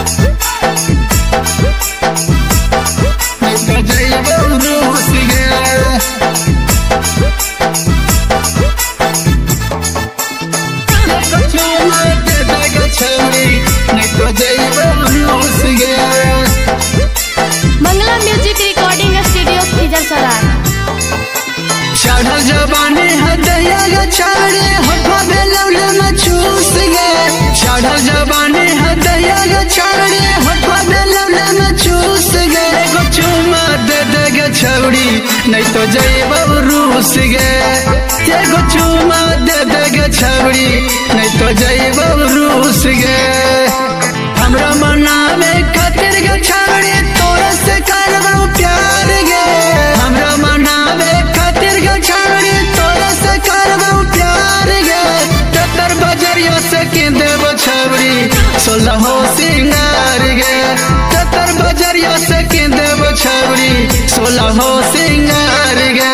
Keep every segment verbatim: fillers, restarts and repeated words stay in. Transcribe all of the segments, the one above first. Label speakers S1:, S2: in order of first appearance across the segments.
S1: मंगला music recording studio Khizarsarai.
S2: चढ़ल जबानी हदैया गे छौड़ी होठवा बेलौले में चूस गे। चढ़ल जबानी हदैया गे छौड़ी होठवा बेलौले में चूस गे। एगो चुमा दे दे गे छौड़ी नहीं तो जइबौ रूस गे। एगो चुमा दे दे गे छौड़ी नहीं तो जइबौ रूस गे। हमरा मनावे खातिर गे छौड़ी तोरा से करबौ प्यार गे। हमरा मनावे खातिर गे छौड़ी तोरा से करबौ प्यार गे। तेतर बजरिया से के देबो छौड़ी सोलहो सिंगार गे। तेतर बजरिया से के देबो छौड़ी सोलहो सिंगार गे।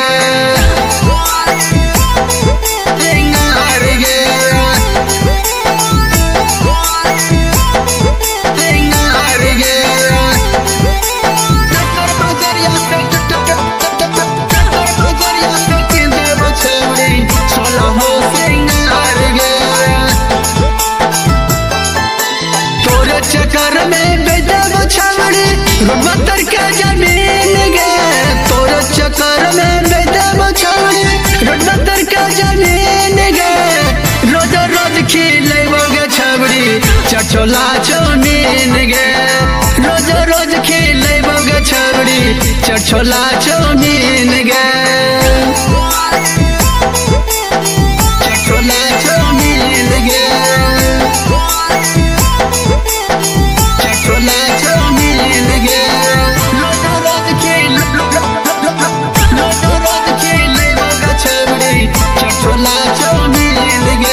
S2: सिंगार गे सिंगार गे। तेतर बजरिया से तेतर बजरिया से के देबो छौड़ी सोलहो सिंगार गे। तोरे चक्कर में बेचबो छौड़ी रुबतर के जमीन गे। तोरे चक्कर में बेचबो छौड़ी रुबतर के जमीन गे। रोज रोज खिलेबो गे छौड़ी चचोला चौमीन गे। रोज रोज खिलेबो गे छौड़ी चचोला चौमीन गे। चचोला चौमीन गे चचोला चौमीन गे। रोज रोज खेल रोज रोज खेलेबो गे छौड़ी चचोला चौमीन गे।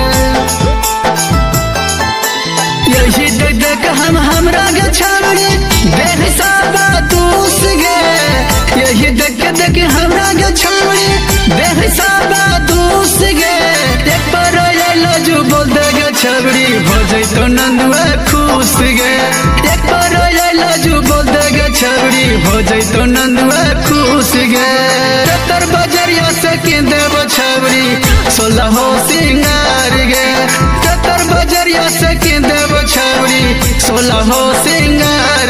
S2: यही देख देख हम हमरा गे छौड़ी बेहिसाबा दूस गे। यही देख देख हमरा गे छौड़ी बेहिसाबा दूस गे। एक बार अइलो जो बोल दे गे छौड़ी हो जइतो नंदुआ खुश गे। एक बार अइलो जो बोल दे गे छौड़ी हो जइतो नंदुआ खुश गे। तेतर बजरिया से के देबो छौड़ी सोलहो सिंगार गे। तेतर बजरिया से के देबो छौड़ी सोलहो सिंगार